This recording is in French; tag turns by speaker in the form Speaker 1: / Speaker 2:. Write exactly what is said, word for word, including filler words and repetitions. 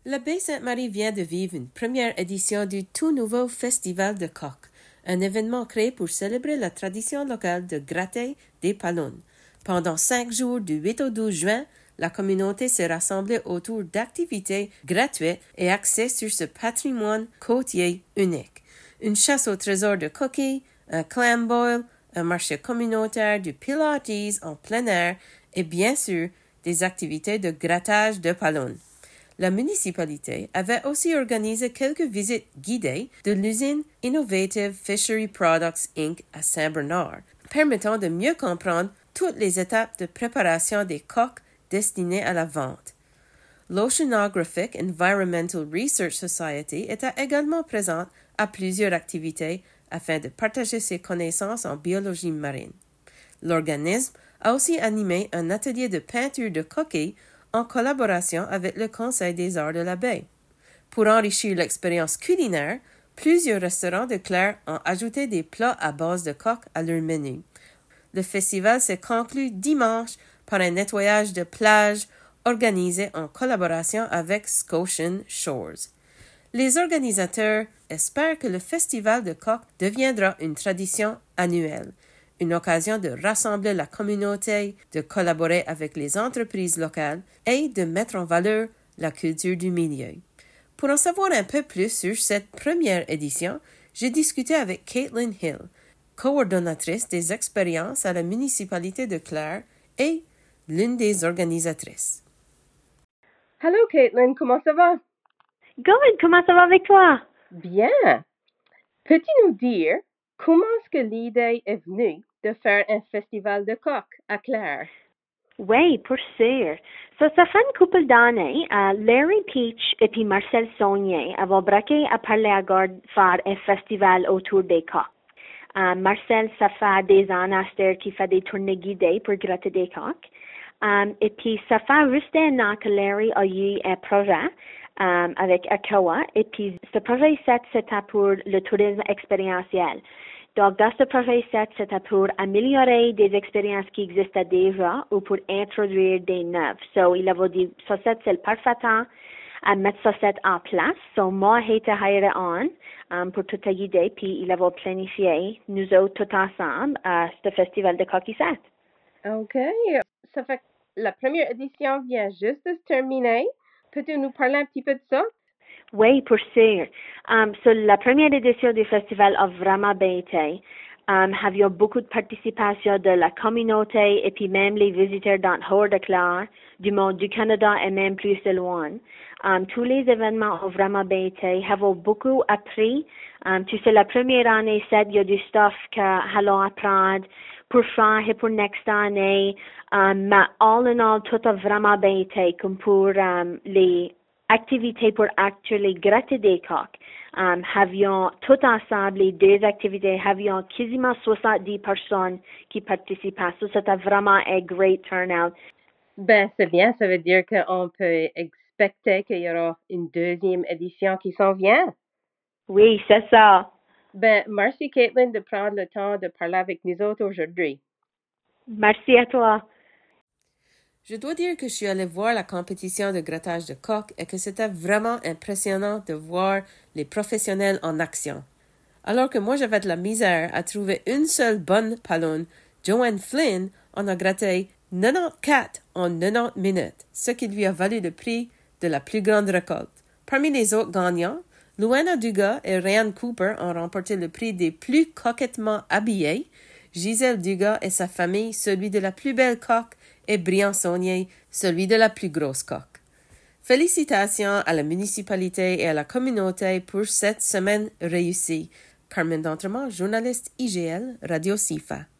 Speaker 1: La baie Sainte-Marie vient de vivre une première édition du tout nouveau Festival de coq, un événement créé pour célébrer la tradition locale de gratter des palourdes. Pendant cinq jours, du huit au douze juin, la communauté s'est rassemblée autour d'activités gratuites et axées sur ce patrimoine côtier unique. Une chasse au trésor de coquilles, un clam boil, un marché communautaire, du pilates en plein air et bien sûr des activités de grattage de palourdes. La municipalité avait aussi organisé quelques visites guidées de l'usine Innovative Fishery Products Incorporated à Saint-Bernard, permettant de mieux comprendre toutes les étapes de préparation des coques destinées à la vente. L'Oceanographic Environmental Research Society était également présente à plusieurs activités afin de partager ses connaissances en biologie marine. L'organisme a aussi animé un atelier de peinture de coquilles en collaboration avec le Conseil des arts de la baie. Pour enrichir l'expérience culinaire, plusieurs restaurants de Clare ont ajouté des plats à base de coque à leur menu. Le festival s'est conclu dimanche par un nettoyage de plage organisé en collaboration avec Scotian Shores. Les organisateurs espèrent que le festival de coq deviendra une tradition annuelle, une occasion de rassembler la communauté, de collaborer avec les entreprises locales et de mettre en valeur la culture du milieu. Pour en savoir un peu plus sur cette première édition, j'ai discuté avec Caitlin Hill, coordonnatrice des expériences à la municipalité de Clare et l'une des organisatrices.
Speaker 2: Hello Caitlin, comment ça va?
Speaker 3: Good, comment ça va avec toi?
Speaker 2: Bien. Peux-tu nous dire comment est-ce que l'idée est venue de faire un festival de coq à Clare?
Speaker 3: Oui, pour sûr. So, ça fait une couple d'années, uh, Larry Peach et puis Marcel Saunier avaient braqué à parler à garde faire un festival autour des coqs. Uh, Marcel, ça fait des années qu'il fait des tournées guidées pour gratter des coqs. Um, et puis, ça fait juste un an que Larry a eu un projet um, avec ACOA. Et puis, ce projet c'était pour le tourisme expérientiel. Donc, dans ce projet c'était pour améliorer des expériences qui existaient déjà ou pour introduire des neuves. So, il avait dit, ça c'est le parfait temps à mettre ça en place. So, moi, j'ai été hiré on um, pour tout guider, puis il avait planifié, nous autres, tout ensemble, à ce festival de coquisette.
Speaker 2: OK. Ça fait que la première édition vient juste de se terminer. Peux-tu nous parler un petit peu de ça?
Speaker 3: Oui, pour sûr. Um, so, la première édition du festival a vraiment bien été. Um, il y a beaucoup de participation de la communauté et puis même les visiteurs dans hors de Clare, du monde du Canada et même plus de loin. Um, tous les événements ont vraiment bien été. Ils ont beaucoup appris. Um, tu sais, la première année, il y a du stuff que allons apprendre pour faire et pour next année. Um, mais all in all, tout a vraiment bien été, comme pour um, les activités pour actually gratter des coqs. Um, avions tout ensemble les deux activités, avions quasiment soixante-dix personnes qui participent. So, c'était vraiment un great turnout.
Speaker 2: Ben, c'est bien. Ça veut dire qu'on peut expecter qu'il y aura une deuxième édition qui s'en vient.
Speaker 3: Oui, c'est ça.
Speaker 2: Ben, merci Caitlin de prendre le temps de parler avec nous autres aujourd'hui.
Speaker 3: Merci à toi.
Speaker 1: Je dois dire que je suis allée voir la compétition de grattage de coq et que c'était vraiment impressionnant de voir les professionnels en action. Alors que moi j'avais de la misère à trouver une seule bonne palourde, Joanne Flynn en a gratté quatre-vingt-quatorze en quatre-vingt-dix minutes, ce qui lui a valu le prix de la plus grande récolte. Parmi les autres gagnants, Luana Dugas et Ryan Cooper ont remporté le prix des plus coquettement habillés, Gisèle Dugas et sa famille celui de la plus belle coque et Brian Saunier celui de la plus grosse coque. Félicitations à la municipalité et à la communauté pour cette semaine réussie. Carmen D'Entremont, journaliste I G L, Radio C I F A.